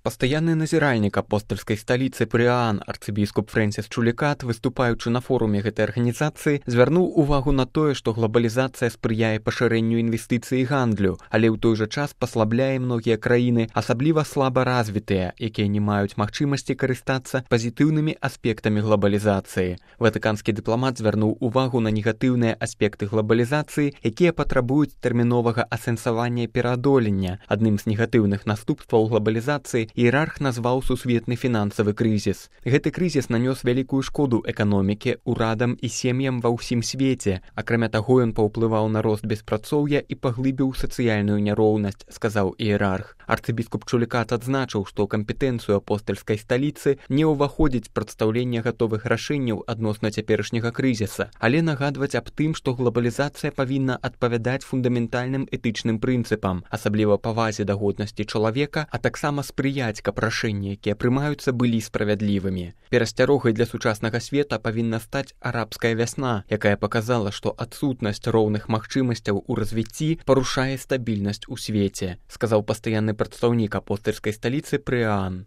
Пастаянны назіральнік апостальскай сталіцы Прыаан арцыбіскуп Фрэнсіс Чулікат, выступаючы на форуме гэтай арганізацыі, звярнуў увагу на тое, што глобалізацыя спрыяе пашырэнню інвестыцый і гандлю, але ў той жа час паслабляе многія краіны, асабліва слаба развітыя, якія не маюць магчымасці карыстацца пазітыўнымі аспектамі глобалізацыі. Ватыканскі дыпламат звярнуў увагу на негатыўныя аспекты глобалізацыі, якія патрабуюць тэрміновага асэнсавання і пераадолення. Адным з негатыўных наступстваў глобалізацыі іерарх назваў сусветны фінансавы крызіс. Гэты крызіс нанёс вялікую шкоду эканоміке, урадам і сем'ям ва ўсім свеце. Акрамя таго, ён паўплываў на рост беспрацоўя і паглыбіў сацыяльную няроўнасць, сказаў іерарх. Арцыбіскуп Чулікат адзначыў, што кампетэнцыю апостальскай сталіцы не ўваходзіць прадстаўленне гатовых рашэнняў адносна цяперашняга крызіса, але нагадваць аб тым, што глобалізацыя павінна адпавядаць фундаментальным этычным прынцыпам, асабліва павазе да годнасці чалавека, а таксама спрыяць, каб рашэнні, якія прымаюцца, былі справядлівымі. Перасцярогай для сучаснага света павінна стаць арабская вясна, якая паказала, што адсутнасць роўных магчымасцяў у развіцці парушае стабільнасць у свеце, сказаў пастаянны прадстаўнік апостальскай сталіцы Прыаан.